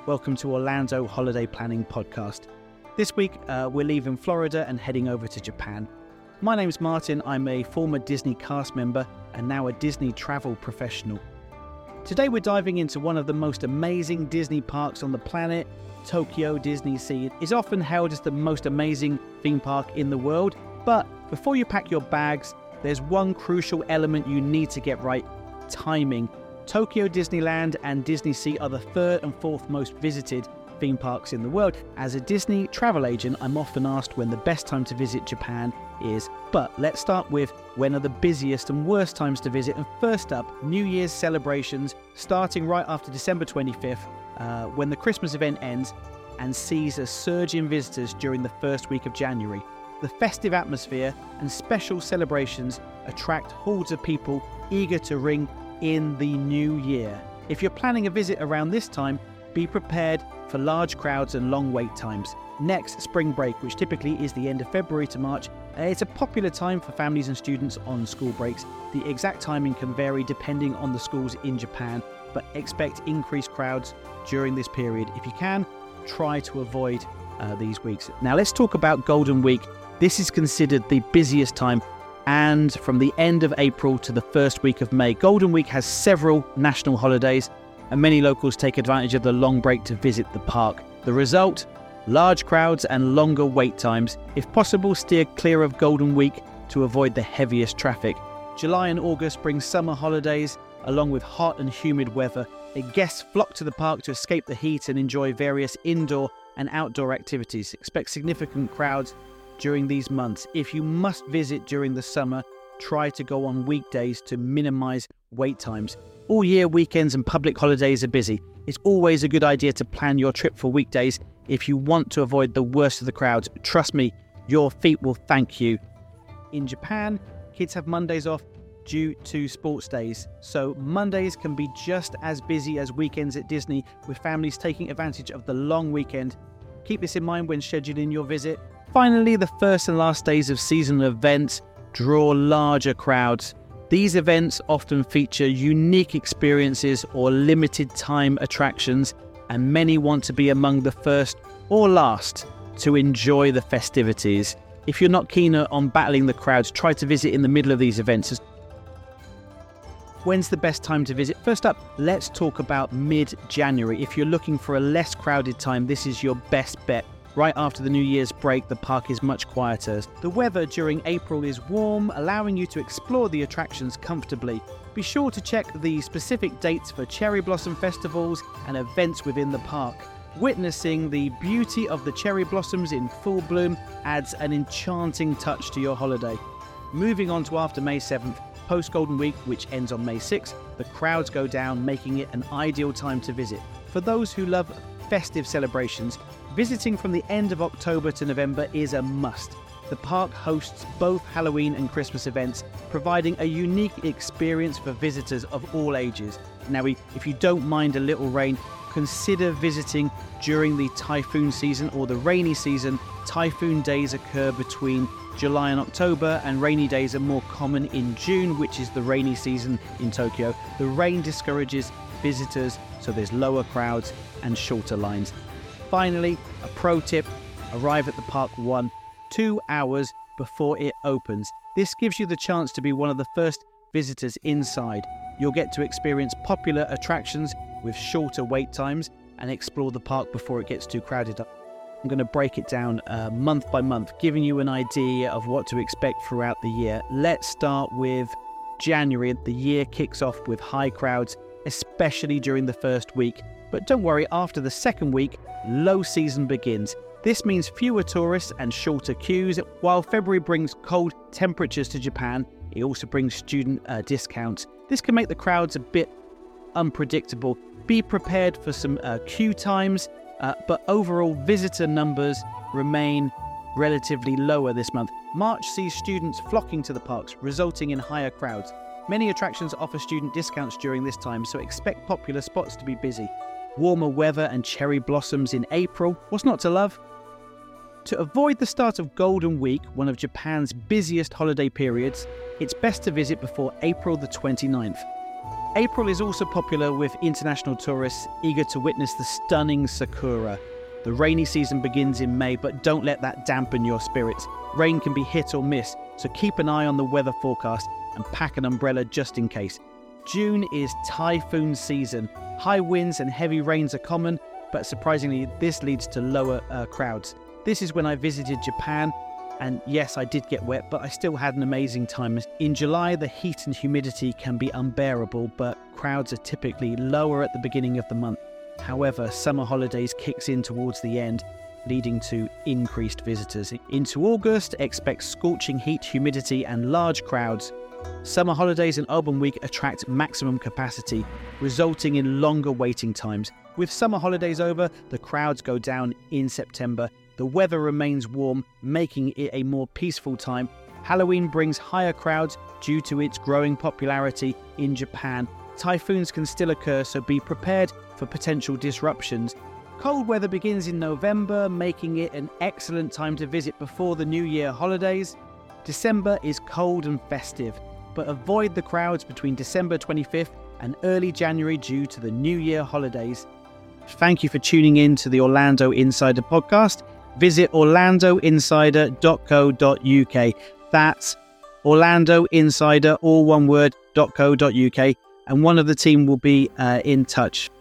Welcome to Orlando Holiday Planning Podcast. This week, we're leaving Florida and heading over to Japan. My name's Martin. I'm a former Disney cast member and now a Disney travel professional. Today, we're diving into one of the most amazing Disney parks on the planet. Tokyo Disney Sea is often hailed as the most amazing theme park in the world, but before you pack your bags, there's one crucial element you need to get right: timing. Tokyo Disneyland and Disney Sea are the third and fourth most visited theme parks in the world. As a Disney travel agent, I'm often asked when the best time to visit Japan is. But let's start with when are the busiest and worst times to visit. And first up, New Year's celebrations, starting right after December 25th, when the Christmas event ends and sees a surge in visitors during the first week of January. The festive atmosphere and special celebrations attract hordes of people eager to ring in the new year. If you're planning a visit around this time, be prepared for large crowds and long wait times. Next, spring break, which typically is the end of February to March. It's a popular time for families and students on school breaks. The exact timing can vary depending on the schools in Japan, but expect increased crowds during this period. If you can, try to avoid these weeks. Now let's talk about Golden Week. This is considered the busiest time, and from the end of April to the first week of May. Golden Week has several national holidays, and many locals take advantage of the long break to visit the park. The result? Large crowds and longer wait times. If possible, steer clear of Golden Week to avoid the heaviest traffic. July and August bring summer holidays, along with hot and humid weather. Guests flock to the park to escape the heat and enjoy various indoor and outdoor activities. Expect significant crowds during these months. If you must visit during the summer, try to go on weekdays to minimize wait times. All year, weekends and public holidays are busy. It's always a good idea to plan your trip for weekdays if you want to avoid the worst of the crowds. Trust me, your feet will thank you. In Japan, kids have Mondays off due to sports days, so Mondays can be just as busy as weekends at Disney, with families taking advantage of the long weekend. Keep this in mind when scheduling your visit. Finally, the first and last days of seasonal events draw larger crowds. These events often feature unique experiences or limited time attractions, and many want to be among the first or last to enjoy the festivities. If you're not keen on battling the crowds, try to visit in the middle of these events. When's the best time to visit? First up, let's talk about mid-January. If you're looking for a less crowded time, this is your best bet. Right after the New Year's break, the park is much quieter. The weather during April is warm, allowing you to explore the attractions comfortably. Be sure to check the specific dates for cherry blossom festivals and events within the park. Witnessing the beauty of the cherry blossoms in full bloom adds an enchanting touch to your holiday. Moving on to after May 7th, post-Golden Week, which ends on May 6th, the crowds go down, making it an ideal time to visit. For those who love festive celebrations, visiting from the end of October to November is a must. The park hosts both Halloween and Christmas events, providing a unique experience for visitors of all ages. Now, if you don't mind a little rain, consider visiting during the typhoon season or the rainy season. Typhoon days occur between July and October, and rainy days are more common in June, which is the rainy season in Tokyo. The rain discourages visitors, so there's lower crowds and shorter lines. Finally, a pro tip: arrive at the park 1-2 hours before it opens. This gives you the chance to be one of the first visitors inside. You'll get to experience popular attractions with shorter wait times and explore the park before it gets too crowded up. I'm going to break it down month by month, giving you an idea of what to expect throughout the year. Let's start with January. The year kicks off with high crowds, especially during the first week. But don't worry, after the second week, low season begins. This means fewer tourists and shorter queues. While February brings cold temperatures to Japan, it also brings student discounts. This can make the crowds a bit unpredictable. Be prepared for some queue times, but overall visitor numbers remain relatively lower this month. March sees students flocking to the parks, resulting in higher crowds. Many attractions offer student discounts during this time, so expect popular spots to be busy. Warmer weather and cherry blossoms in April. What's not to love? To avoid the start of Golden Week, one of Japan's busiest holiday periods, it's best to visit before April the 29th. April is also popular with international tourists eager to witness the stunning sakura. The rainy season begins in May, but don't let that dampen your spirits. Rain can be hit or miss, so keep an eye on the weather forecast and pack an umbrella just in case. June is typhoon season. High winds and heavy rains are common, but surprisingly, this leads to lower crowds. This is when I visited Japan, and yes, I did get wet, but I still had an amazing time. In July, the heat and humidity can be unbearable, but crowds are typically lower at the beginning of the month. However, summer holidays kicks in towards the end, leading to increased visitors. Into August, expect scorching heat, humidity, and large crowds. Summer holidays and Urban Week attract maximum capacity, resulting in longer waiting times. With summer holidays over, the crowds go down in September. The weather remains warm, making it a more peaceful time. Halloween brings higher crowds due to its growing popularity in Japan. Typhoons can still occur, so be prepared for potential disruptions. Cold weather begins in November, making it an excellent time to visit before the New Year holidays. December is cold and festive, but avoid the crowds between December 25th and early January due to the New Year holidays. Thank you for tuning in to the Orlando Insider podcast. Visit orlandoinsider.co.uk. That's Orlando Insider, all one word, .co.uk. And one of the team will be in touch.